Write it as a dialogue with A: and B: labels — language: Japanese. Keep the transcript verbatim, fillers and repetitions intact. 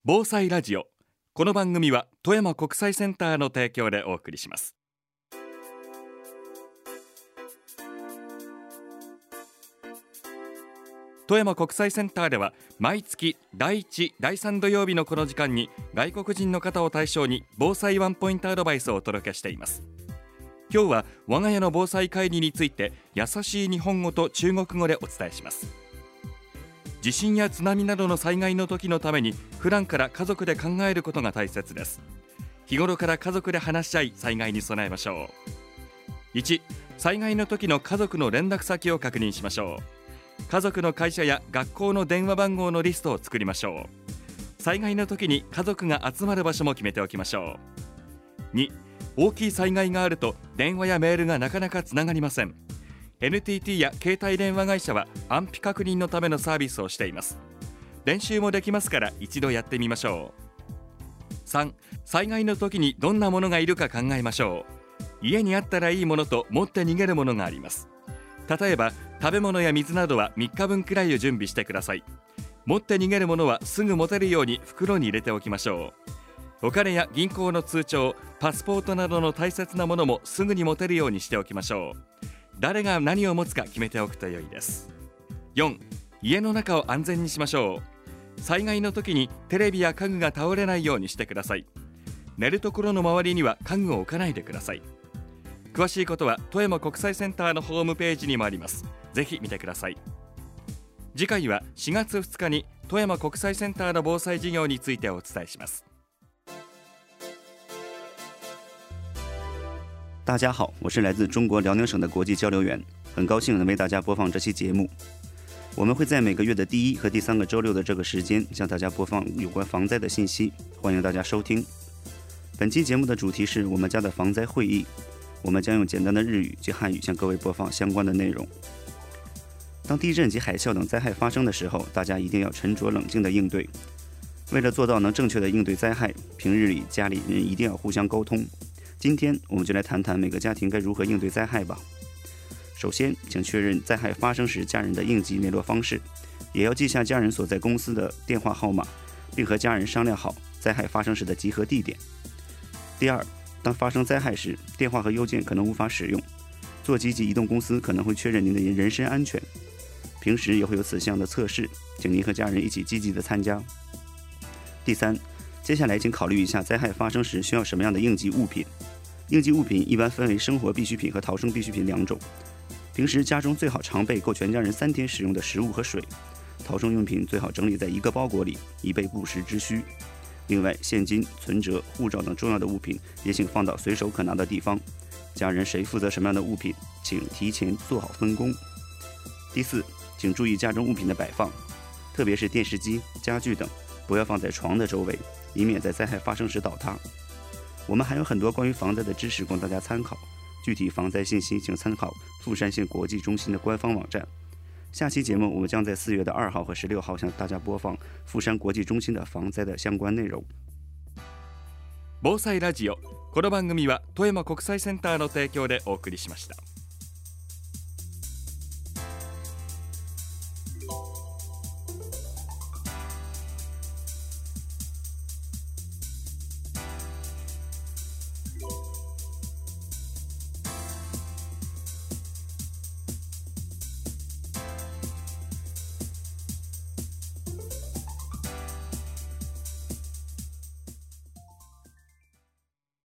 A: 防災ラジオ。この番組は富山国際センターの提供でお送りします。富山国際センターでは毎月だいいち、だいさん土曜日のこの時間に外国人の方を対象に防災ワンポイントアドバイスをお届けしています。今日は我が家の防災管理について優しい日本語と中国語でお伝えします。地震や津波などの災害の時のために普段から家族で考えることが大切です。日頃から家族で話し合い災害に備えましょう。いち、災害の時の家族の連絡先を確認しましょう。家族の会社や学校の電話番号のリストを作りましょう。災害の時に家族が集まる場所も決めておきましょう。に、大きい災害があると電話やメールがなかなかつながりません。 エヌティーティー や携帯電話会社は安否確認のためのサービスをしています。練習もできますから一度やってみましょう。さん、災害の時にどんなものがいるか考えましょう。家にあったらいいものと持って逃げるものがあります。例えば食べ物や水などはみっかぶんくらいを準備してください。持って逃げるものはすぐ持てるように袋に入れておきましょう。お金や銀行の通帳、パスポートなどの大切なものもすぐに持てるようにしておきましょう。誰が何を持つか決めておくと良いです。よん、家の中を安全にしましょう。災害の時にテレビや家具が倒れないようにしてください。寝るところの周りには家具を置かないでください。詳しいことは富山国際センターのホームページにもあります。ぜひ見てください。次回はしがつふつかに富山国際センターの防災事業についてお伝えします。
B: 大家好，我是来自中国辽宁省的国际交流员，很高兴能为大家播放这期节目。我们会在每个月的第一和第三个周六的这个时间向大家播放有关防灾的信息，欢迎大家收听。本期节目的主题是我们家的防灾会议。我们将用简单的日语及汉语向各位播放相关的内容。当地震及海啸等灾害发生的时候，大家一定要沉着冷静地应对。为了做到能正确地应对灾害，平日里家里人一定要互相沟通。今天我们就来谈谈每个家庭该如何应对灾害吧。首先，请确认灾害发生时家人的应急联络方式，也要记下家人所在公司的电话号码，并和家人商量好灾害发生时的集合地点。第二，当发生灾害时，电话和邮件可能无法使用，座机及移动公司可能会确认您的人身安全。平时也会有此项的测试，请您和家人一起积极的参加。第三，接下来请考虑一下灾害发生时需要什么样的应急物品。应急物品一般分为生活必需品和逃生必需品两种。平时家中最好常备够全家人三天使用的食物和水，逃生用品最好整理在一个包裹里，以备不时之需。另外，现金、存折、护照等重要的物品也请放到随手可拿的地方。家人谁负责什么样的物品，请提前做好分工。第四，请注意家中物品的摆放，特别是电视机、家具等，不要放在床的周围，以免在灾害发生时倒塌。我们还有很多关于防灾的知识供大家参考，具体防灾信息请参考富山县国际中心的官方网站。下期节目我们将在四月的二号和十六号向大家播放富山国际中心的防灾的相关内容。
A: 防災ラジオ。この番組は富山国際センターの提供でお送りしました。